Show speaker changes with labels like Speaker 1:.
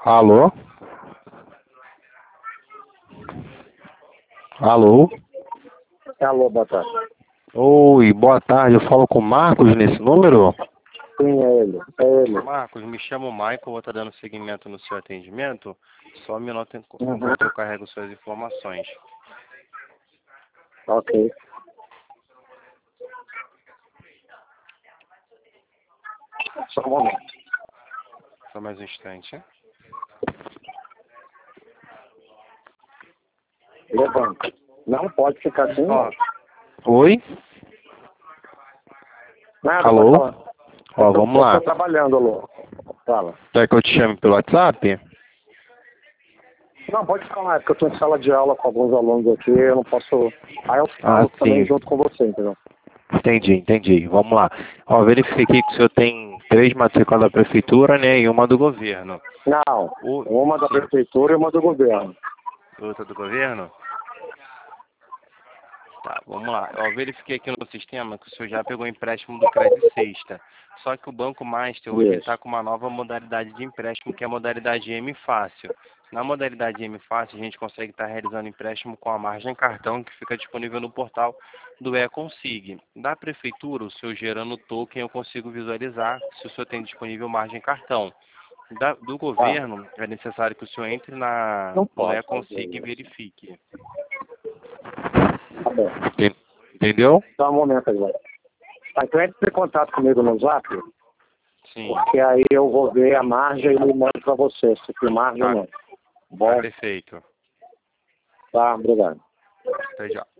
Speaker 1: Alô? Alô?
Speaker 2: Alô, boa tarde.
Speaker 1: Oi, boa tarde. Eu falo com o Marcos nesse número?
Speaker 2: Sim, é ele. É ele.
Speaker 1: Marcos, me chamo Michael, vou estar dando seguimento no seu atendimento. Só um minuto
Speaker 2: Uhum.
Speaker 1: enquanto eu carrego suas informações.
Speaker 2: Ok. Só um momento.
Speaker 1: Só mais um instante, hein?
Speaker 2: Levanta. Não pode ficar assim, não.
Speaker 1: Oi?
Speaker 2: Nada,
Speaker 1: Alô?
Speaker 2: pode falar.
Speaker 1: Ó, vamos
Speaker 2: Eu
Speaker 1: lá.
Speaker 2: tô trabalhando, alô. Fala.
Speaker 1: Quer que eu te chame pelo WhatsApp?
Speaker 2: Não, pode falar, é porque eu tô em sala de aula com alguns alunos aqui, eu não posso... Aí eu
Speaker 1: Ah,
Speaker 2: falo também
Speaker 1: sim.
Speaker 2: junto com você, entendeu?
Speaker 1: Entendi. Vamos lá. Ó, verifiquei que o senhor tem 3 matrículas da prefeitura, né, e uma do governo.
Speaker 2: Não, uma da
Speaker 1: Sim.
Speaker 2: prefeitura e uma do governo.
Speaker 1: Outra do governo? Tá, vamos lá. Eu verifiquei aqui no sistema que o senhor já pegou empréstimo do Crédito Sexta. Só que o Banco Master hoje
Speaker 2: Isso.
Speaker 1: está com uma nova modalidade de empréstimo, que é a modalidade M Fácil. Na modalidade M Fácil, a gente consegue estar realizando empréstimo com a margem cartão, que fica disponível no portal do eConsig. Da Prefeitura, o senhor gerando token, eu consigo visualizar se o senhor tem disponível margem cartão. Do governo, é necessário que o senhor entre
Speaker 2: Não
Speaker 1: no
Speaker 2: pode fazer
Speaker 1: eConsig e
Speaker 2: isso.
Speaker 1: verifique.
Speaker 2: Tá bom.
Speaker 1: Entendeu?
Speaker 2: Só um momento agora. Tá, então entre em contato comigo no Zap,
Speaker 1: Sim.
Speaker 2: porque aí eu vou ver a margem e mando pra você, se tem margem ou
Speaker 1: Tá,
Speaker 2: não. Bom,
Speaker 1: perfeito.
Speaker 2: tá, obrigado.
Speaker 1: Até já.